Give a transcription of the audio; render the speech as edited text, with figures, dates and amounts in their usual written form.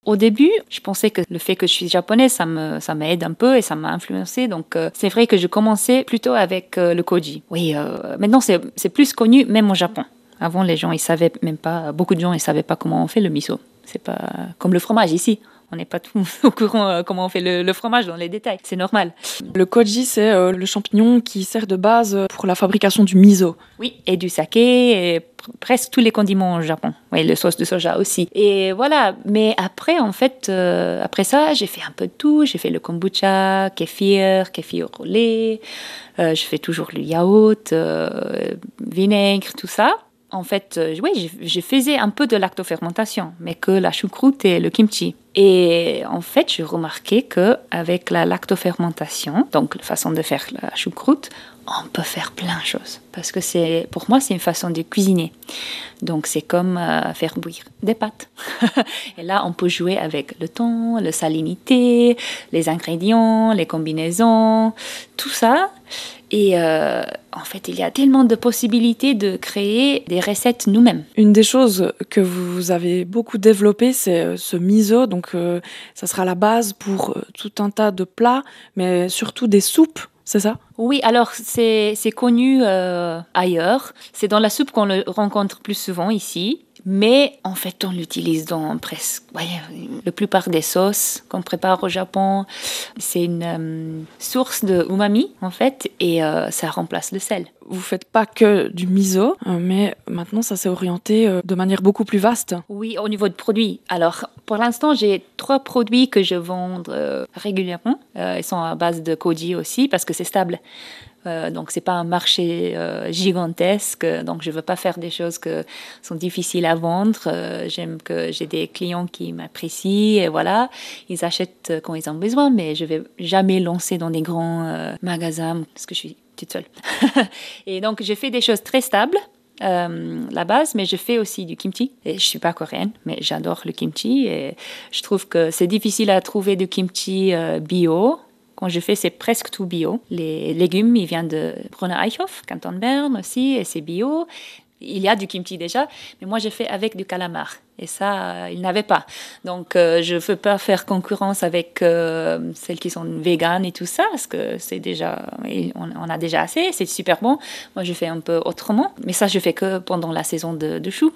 Au début, je pensais que le fait que je suis japonaise, ça m'aide un peu et ça m'a influencé. Donc, c'est vrai que je commençais plutôt avec le koji. Oui, maintenant, c'est plus connu, même au Japon. Avant, les gens, ils savaient même pas, beaucoup de gens, ils savaient pas comment on fait le miso. C'est pas comme le fromage ici. On n'est pas tous au courant comment on fait le fromage dans les détails. C'est normal. Le koji, c'est le champignon qui sert de base pour la fabrication du miso. Oui, et du saké, et presque tous les condiments au Japon. Oui, le sauce de soja aussi. Et voilà, mais après, en fait, après ça, j'ai fait un peu de tout. J'ai fait le kombucha, kéfir au lait. Je fais toujours le yaourt, vinaigre, tout ça. En fait, oui, je faisais un peu de lactofermentation, mais que la choucroute et le kimchi. Et en fait, j'ai remarqué qu'avec la lactofermentation, donc la façon de faire la choucroute, on peut faire plein de choses. Parce que pour moi, c'est une façon de cuisiner. Donc, c'est comme faire bouillir des pâtes. Et là, on peut jouer avec le temps, la salinité, les ingrédients, les combinaisons, tout ça. Et en fait, il y a tellement de possibilités de créer des recettes nous-mêmes. Une des choses que vous avez beaucoup développées, c'est ce miso. Donc, ça sera la base pour tout un tas de plats, mais surtout des soupes, c'est ça ? Oui, alors c'est connu ailleurs. C'est dans la soupe qu'on le rencontre plus souvent ici. Mais en fait, on l'utilise dans presque la plupart des sauces qu'on prépare au Japon. C'est une source de umami, en fait, et ça remplace le sel. Vous faites pas que du miso, mais maintenant, ça s'est orienté de manière beaucoup plus vaste. Oui, au niveau de produits. Alors, pour l'instant, j'ai 3 produits que je vends régulièrement. Ils sont à base de koji aussi, parce que c'est stable. Donc, c'est pas un marché gigantesque. Donc, je veux pas faire des choses qui sont difficiles à vendre. J'aime que j'ai des clients qui m'apprécient et voilà. Ils achètent quand ils ont besoin, mais je vais jamais lancer dans des grands magasins parce que je suis toute seule. Et donc, je fais des choses très stables. La base, mais je fais aussi du kimchi. Et je suis pas coréenne, mais j'adore le kimchi et je trouve que c'est difficile à trouver du kimchi bio. Quand je fais, c'est presque tout bio. Les légumes, ils viennent de Brunner Eichhof, canton de Berne aussi, et c'est bio. Il y a du kimchi déjà, mais moi, je fais avec du calamar. Et ça, ils n'avaient pas. Donc, je ne veux pas faire concurrence avec celles qui sont véganes et tout ça, parce que c'est déjà, on a déjà assez, c'est super bon. Moi, je fais un peu autrement. Mais ça, je fais que pendant la saison de choux.